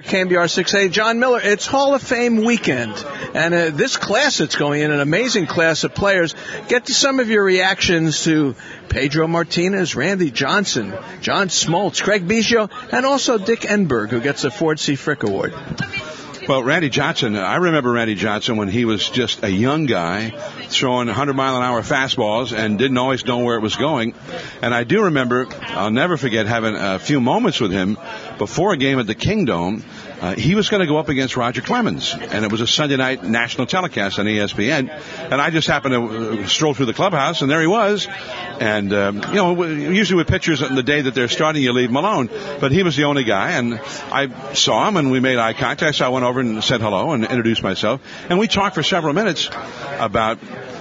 KMBR 6A, John Miller. It's Hall of Fame weekend, and this class that's going in, an amazing class of players. Get to some of your reactions to Pedro Martinez, Randy Johnson, John Smoltz, Craig Biggio, and also Dick Enberg, who gets a Ford C. Frick Award. Well, Randy Johnson, I remember Randy Johnson when he was just a young guy throwing 100-mile-an-hour fastballs and didn't always know where it was going. And I do remember, I'll never forget having a few moments with him before a game at the Kingdome. He was going to go up against Roger Clemens, and it was a Sunday night national telecast on ESPN. And I just happened to stroll through the clubhouse, and there he was. And, usually with pitchers on the day that they're starting, you leave them alone. But he was the only guy, and I saw him, and we made eye contact. So I went over and said hello and introduced myself. And we talked for several minutes about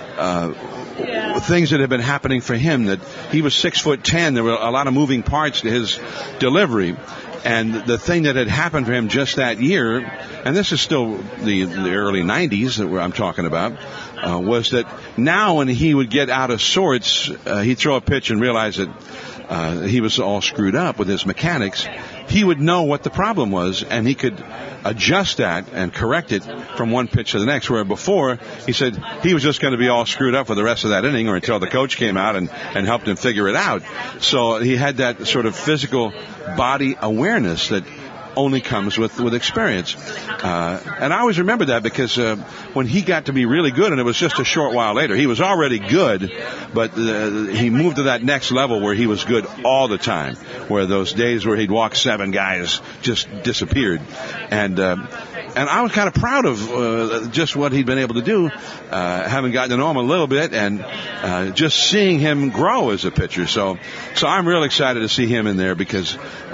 things that had been happening for him, that he was 6'10". There were a lot of moving parts to his delivery. And the thing that had happened for him just that year, and this is still the early 90s that I'm talking about, was that now when he would get out of sorts, he'd throw a pitch and realize that he was all screwed up with his mechanics. He would know what the problem was, and he could adjust that and correct it from one pitch to the next, where before he said he was just going to be all screwed up for the rest of that inning or until the coach came out and helped him figure it out. So he had that sort of physical body awareness that only comes with experience. And I always remember that because when he got to be really good, and it was just a short while later, he was already good, but he moved to that next level where he was good all the time, where those days where he'd walk 7 guys just disappeared. And I was kind of proud of just what he'd been able to do, having gotten to know him a little bit and just seeing him grow as a pitcher. So I'm real excited to see him in there because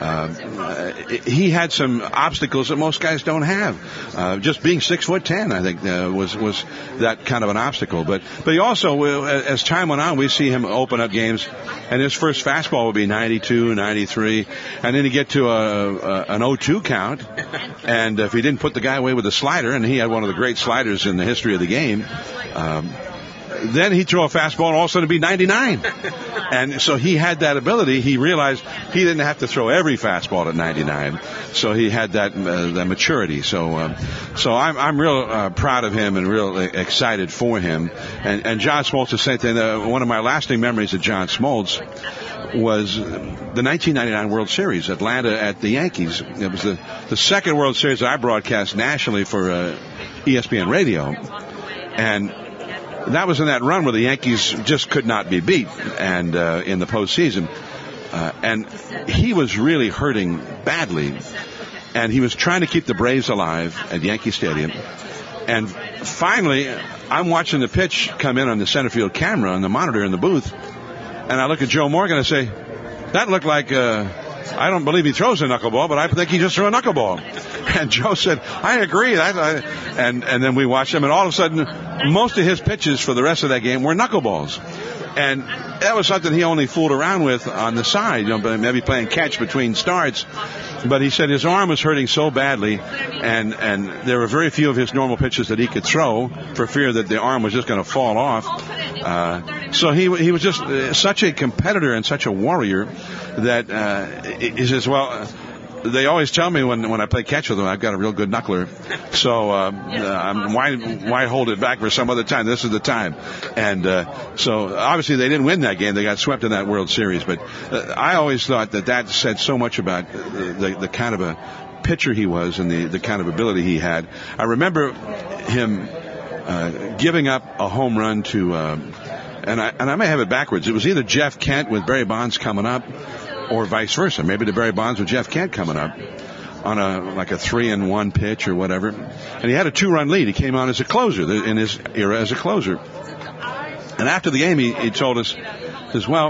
he had some obstacles that most guys don't have. Just being 6'10", I think, was that kind of an obstacle. But he also, as time went on, we see him open up games, and his first fastball would be 92, 93, and then he'd get to an 0-2 count, and if he didn't put the guy away with a slider, and he had one of the great sliders in the history of the game, then he'd throw a fastball and all of a sudden it'd be 99. And so he had that ability. He realized he didn't have to throw every fastball at 99. So he had that maturity. So I'm real proud of him and real excited for him. And John Smoltz, the same thing. One of my lasting memories of John Smoltz was the 1999 World Series, Atlanta at the Yankees. It was the second World Series I broadcast nationally for ESPN Radio. And that was in that run where the Yankees just could not be beat, and in the postseason. And he was really hurting badly, and he was trying to keep the Braves alive at Yankee Stadium. And finally, I'm watching the pitch come in on the center field camera on the monitor in the booth, and I look at Joe Morgan and I say, that looked like I don't believe he throws a knuckleball, but I think he just threw a knuckleball. And Joe said, I agree. And then we watched him, and all of a sudden, most of his pitches for the rest of that game were knuckleballs. And that was something he only fooled around with on the side, maybe playing catch between starts. But he said his arm was hurting so badly, and there were very few of his normal pitches that he could throw for fear that the arm was just going to fall off. So he was just such a competitor and such a warrior that he says, well, they always tell me when I play catch with them, I've got a real good knuckler. So why hold it back for some other time? This is the time. And so obviously they didn't win that game. They got swept in that World Series. But I always thought that said so much about the kind of a pitcher he was and the kind of ability he had. I remember him giving up a home run to, and I may have it backwards. It was either Jeff Kent with Barry Bonds coming up, or vice versa. Maybe the Barry Bonds with Jeff Kent coming up on a 3-1 pitch or whatever. And he had a 2-run lead. He came on as a closer in his era as a closer. And after the game, he told us, says, well,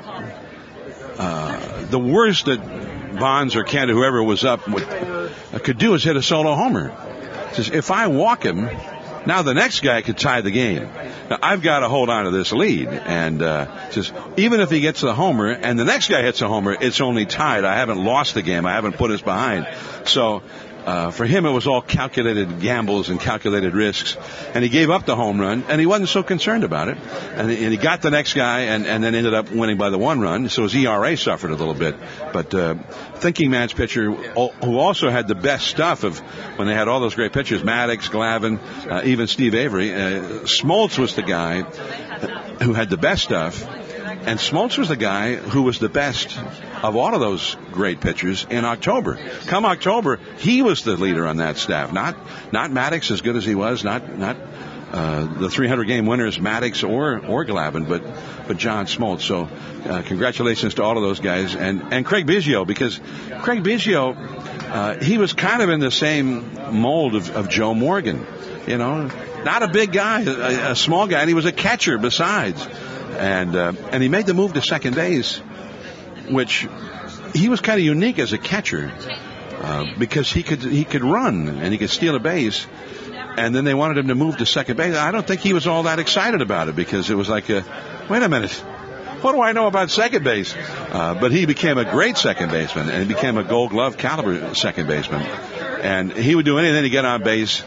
the worst that Bonds or Kent or whoever was up could do is hit a solo homer. He says, if I walk him, now the next guy could tie the game. Now I've got to hold on to this lead. And just even if he gets the homer and the next guy hits a homer, it's only tied. I haven't lost the game. I haven't put us behind. So For him, it was all calculated gambles and calculated risks, and he gave up the home run, and he wasn't so concerned about it. And he got the next guy, and then ended up winning by the 1 run. So his ERA suffered a little bit. But thinking man's pitcher, who also had the best stuff of when they had all those great pitchers, Maddox, Glavine, even Steve Avery. Smoltz was the guy who had the best stuff. And Smoltz was the guy who was the best of all of those great pitchers in October. Come October, he was the leader on that staff. Not Maddox, as good as he was, not the 300-game winners, Maddox or Glavine, but John Smoltz. So congratulations to all of those guys. And Craig Biggio, because Craig Biggio, he was kind of in the same mold of Joe Morgan. You know, not a big guy, a small guy, and he was a catcher besides. And he made the move to second base, which he was kind of unique as a catcher, because he could run and he could steal a base. And then they wanted him to move to second base. I don't think he was all that excited about it, because it was like, wait a minute, what do I know about second base? But he became a great second baseman, and he became a Gold Glove caliber second baseman. And he would do anything to get on base.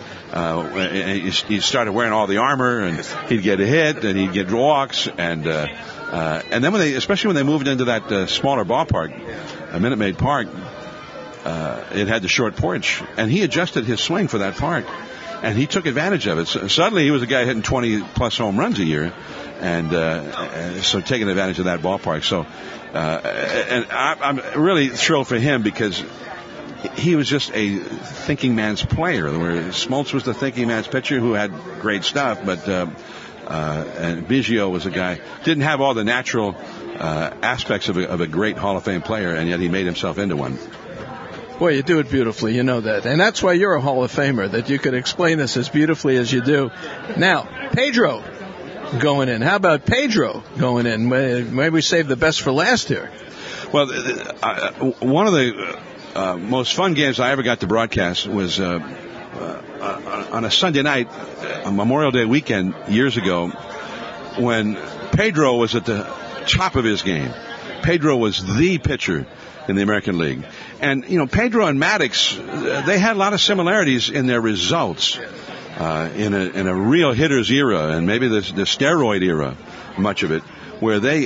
He started wearing all the armor, and he'd get a hit, and he'd get walks, and then especially when they moved into that smaller ballpark, Minute Maid Park, it had the short porch, and he adjusted his swing for that park, and he took advantage of it. So suddenly he was a guy hitting 20 plus home runs a year, and so taking advantage of that ballpark. So, and I'm really thrilled for him, because he was just a thinking man's player, where Smoltz was the thinking man's pitcher who had great stuff, but and Biggio was a guy, didn't have all the natural aspects of a great Hall of Fame player, and yet he made himself into one. Boy, you do it beautifully, you know that. And that's why you're a Hall of Famer, that you could explain this as beautifully as you do. Now, Pedro going in. How about Pedro going in? Maybe we save the best for last here. Well, one of the most fun games I ever got to broadcast was on a Sunday night, on Memorial Day weekend years ago, when Pedro was at the top of his game. Pedro was the pitcher in the American League. And, you know, Pedro and Maddox, they had a lot of similarities in their results in a real hitter's era, and maybe the steroid era, much of it, where they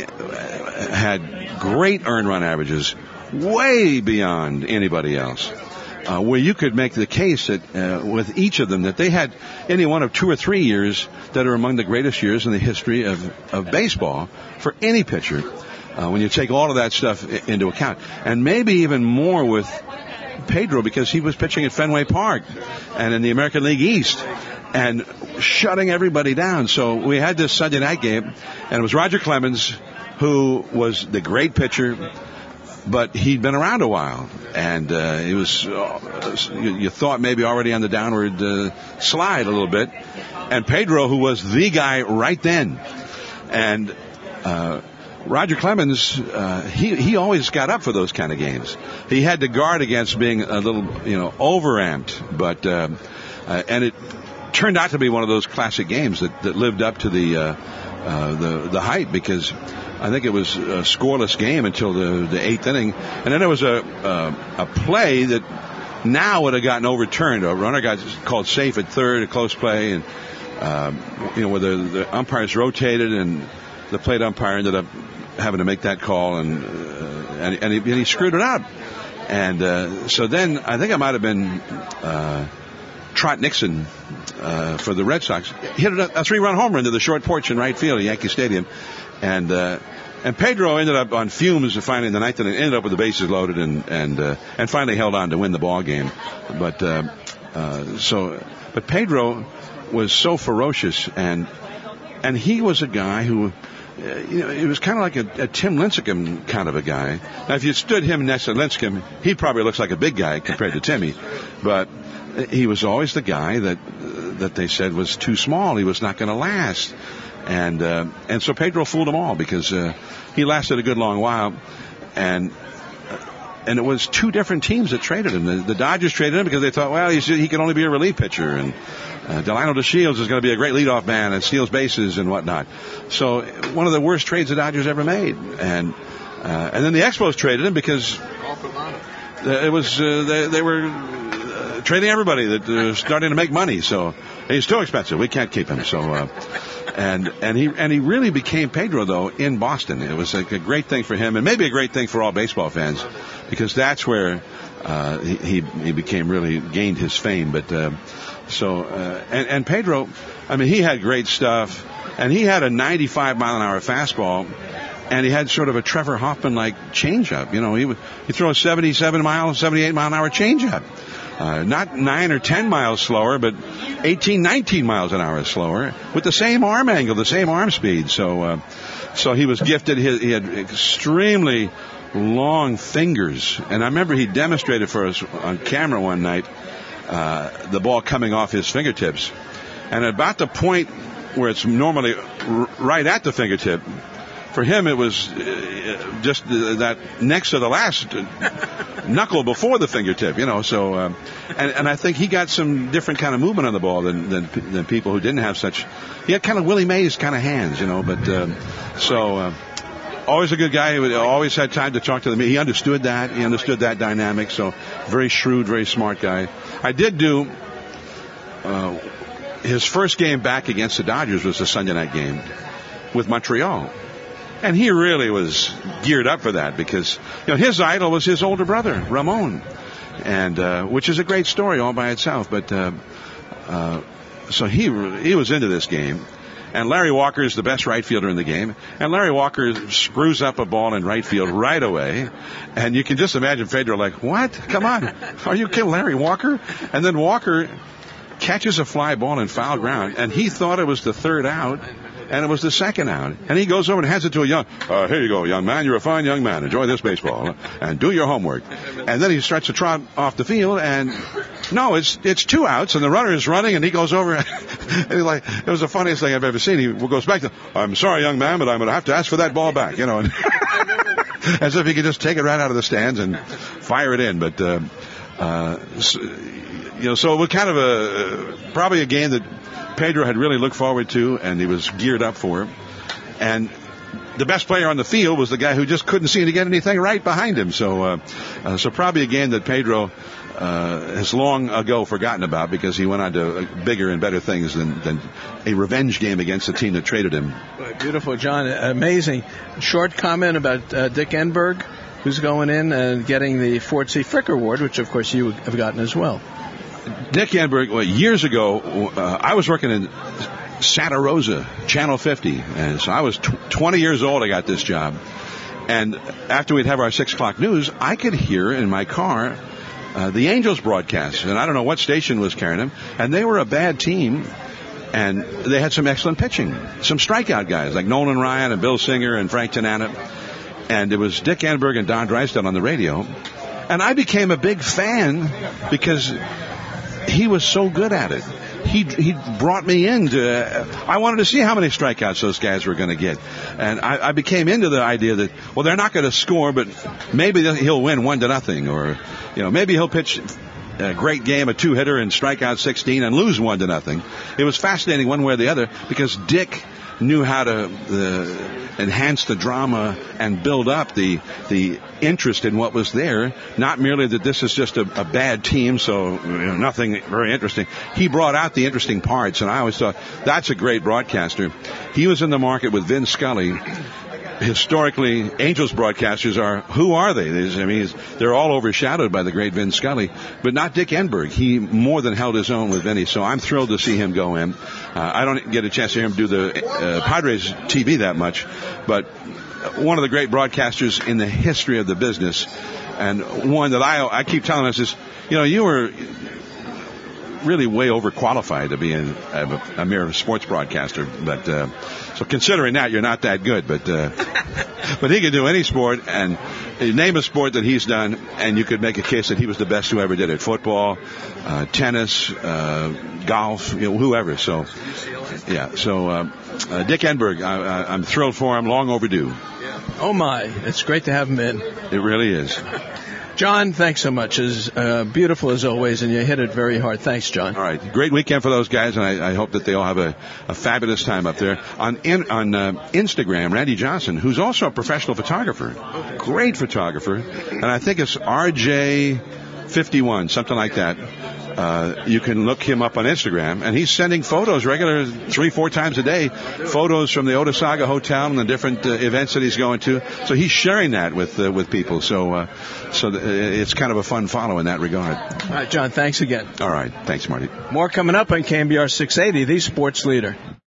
had great earned run averages, way beyond anybody else, where you could make the case that with each of them that they had any one of 2 or 3 years that are among the greatest years in the history of baseball for any pitcher, when you take all of that stuff into account. And maybe even more with Pedro, because he was pitching at Fenway Park and in the American League East and shutting everybody down. So we had this Sunday night game, and it was Roger Clemens, who was the great pitcher, but he'd been around a while, and he was, you thought maybe already on the downward slide a little bit. And Pedro, who was the guy right then. And Roger Clemens, he always got up for those kind of games. He had to guard against being a little, overamped, but and it turned out to be one of those classic games that lived up to the hype, because I think it was a scoreless game until the 8th inning, and then there was a play that now would have gotten overturned. A runner got called safe at third, a close play, and where the umpires rotated, and the plate umpire ended up having to make that call, and he screwed it up. And so then I think it might have been Trot Nixon for the Red Sox hit a 3-run home run to the short porch in right field at Yankee Stadium, and Pedro ended up on fumes finally in the ninth inning, ended up with the bases loaded, and finally held on to win the ball game. But Pedro was so ferocious, and he was a guy who, it was kind of like a Tim Lincecum kind of a guy. Now, if you stood him next to Lincecum, he probably looks like a big guy compared to Timmy, but he was always the guy that they said was too small. He was not going to last. And so Pedro fooled them all, because he lasted a good long while, and it was 2 different teams that traded him. The Dodgers traded him because they thought, well, he could only be a relief pitcher, and Delino DeShields is going to be a great leadoff man and steals bases and whatnot. So one of the worst trades the Dodgers ever made, and then the Expos traded him because it was they were trading everybody that starting to make money. So he's too expensive. We can't keep him. So and he really became Pedro though in Boston. It was like a great thing for him, and maybe a great thing for all baseball fans, because that's where he became really gained his fame. But and Pedro, I mean, he had great stuff, and he had a 95 mile an hour fastball. And he had sort of a Trevor Hoffman-like changeup. You know, he throw a 78 mile an hour changeup. Not 9 or 10 miles slower, but 18, 19 miles an hour slower with the same arm angle, the same arm speed. So he was gifted. He had extremely long fingers. And I remember he demonstrated for us on camera one night, the ball coming off his fingertips. And at about the point where it's normally right at the fingertip, for him, it was just that next to the last knuckle before the fingertip, you know. So, and I think he got some different kind of movement on the ball than people who didn't have such. He had kind of Willie Mays kind of hands, you know. But always a good guy. He always had time to talk to them. He understood that. He understood that dynamic. So, very shrewd, very smart guy. I did do. His first game back against the Dodgers was a Sunday night game with Montreal. And he really was geared up for that because, you know, his idol was his older brother, Ramon, and which is a great story all by itself. But so he was into this game, and Larry Walker is the best right fielder in the game, and Larry Walker screws up a ball in right field right away, and you can just imagine Pedro like, what? Come on, are you kidding, Larry Walker? And then Walker catches a fly ball in foul ground, and he thought it was the third out. And it was the second out. And he goes over and hands it to a here you go, young man. You're a fine young man. Enjoy this baseball. And do your homework. And then he starts to trot off the field. And no, it's 2 outs. And the runner is running. And he goes over. And he's like, it was the funniest thing I've ever seen. He goes back to, I'm sorry, young man, but I'm going to have to ask for that ball back. You know, and as if he could just take it right out of the stands and fire it in. But, you know, so it was kind of probably a game that Pedro had really looked forward to, and he was geared up for. And the best player on the field was the guy who just couldn't seem to get anything right behind him. So probably a game that Pedro has long ago forgotten about because he went on to bigger and better things than a revenge game against the team that traded him. Beautiful, John. Amazing. Short comment about Dick Enberg, who's going in and getting the Ford C. Frick Award, which, of course, you have gotten as well. Dick Enberg, years ago, I was working in Santa Rosa, Channel 50. And so I was 20 years old. I got this job. And after we'd have our 6 o'clock news, I could hear in my car the Angels broadcast. And I don't know what station was carrying them. And they were a bad team. And they had some excellent pitching. Some strikeout guys like Nolan Ryan and Bill Singer and Frank Tanana. And it was Dick Enberg and Don Drysdale on the radio. And I became a big fan because he was so good at it. He brought me into. I wanted to see how many strikeouts those guys were going to get, and I became into the idea that they're not going to score, but maybe he'll win 1-0, or maybe he'll pitch a great game, a 2-hitter, and strike out 16 and lose 1-0. It was fascinating one way or the other because Dick knew how to enhance the drama and build up the interest in what was there. Not merely that this is just a bad team, so nothing very interesting. He brought out the interesting parts, and I always thought that's a great broadcaster. He was in the market with Vin Scully. Historically, Angels broadcasters who are they? They're all overshadowed by the great Vin Scully, but not Dick Enberg. He more than held his own with Vinny, so I'm thrilled to see him go in. I don't get a chance to hear him do the Padres TV that much, but one of the great broadcasters in the history of the business, and one that I keep telling us is, you were really way overqualified to be a mere sports broadcaster, but so considering that, you're not that good, but he could do any sport, and name a sport that he's done, and you could make a case that he was the best who ever did it. Football, tennis, golf, whoever. So, yeah. So Dick Enberg, I'm thrilled for him. Long overdue. Oh my! It's great to have him in. It really is. John, thanks so much. It's beautiful as always, and you hit it very hard. Thanks, John. All right. Great weekend for those guys, and I hope that they all have a fabulous time up there. On Instagram, Randy Johnson, who's also a professional photographer, great photographer, and I think it's RJ51, something like that. you can look him up on Instagram, and he's sending photos regular 3-4 times a day, photos from the Otesaga Hotel and the different events that he's going to. So he's sharing that with people. So it's kind of a fun follow in that regard. All right, John, thanks again. All right. Thanks, Marty. More coming up on KNBR 680, the sports leader.